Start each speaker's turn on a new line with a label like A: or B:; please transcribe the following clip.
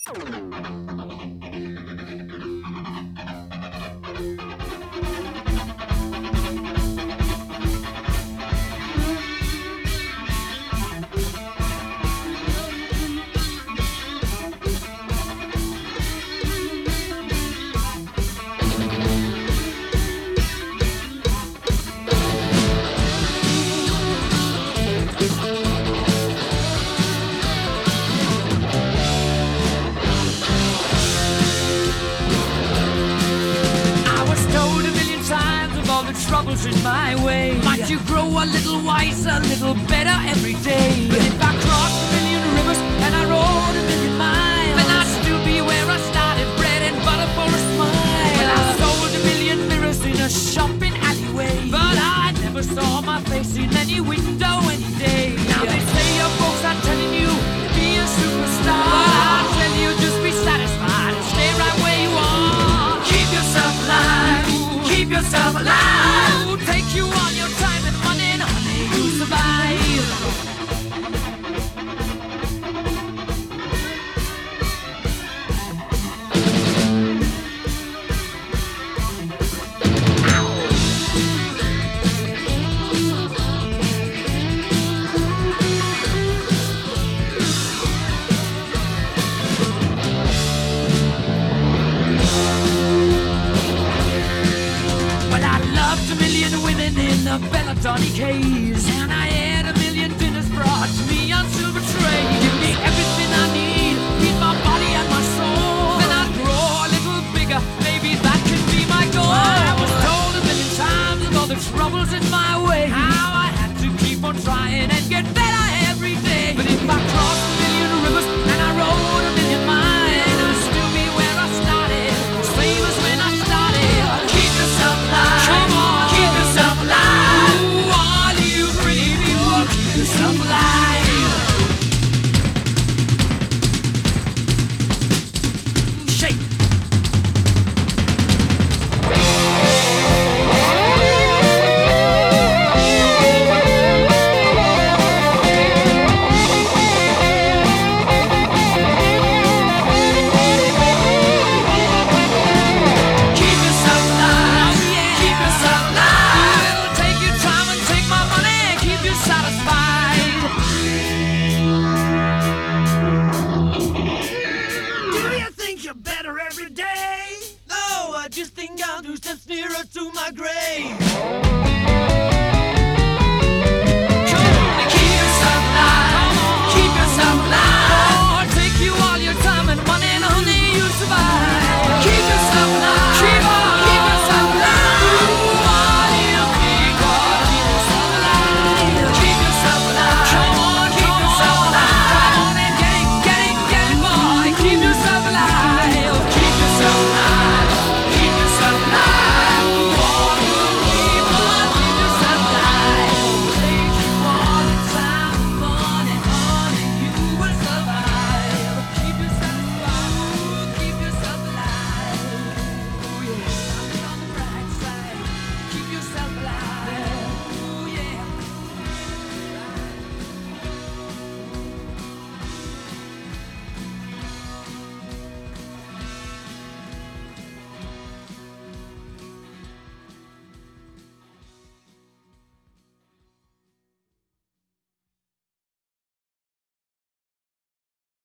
A: Troubles in my way. Might you grow a little wiser, a little better every day. But if I crossed a million rivers and I rode a million miles, then I'd still be where I started, bread and butter for a smile. Well, I sold a million mirrors in a shopping alleyway, but I never saw my face in any window any day. Now they say your folks are telling you to be a superstar, but I tell you just be satisfied and stay right where you are. Keep yourself alive. Keep yourself alive. Take you all your time and money, and honey, you survive. Women in the Belladonna Caves, and I had a million dinners brought to me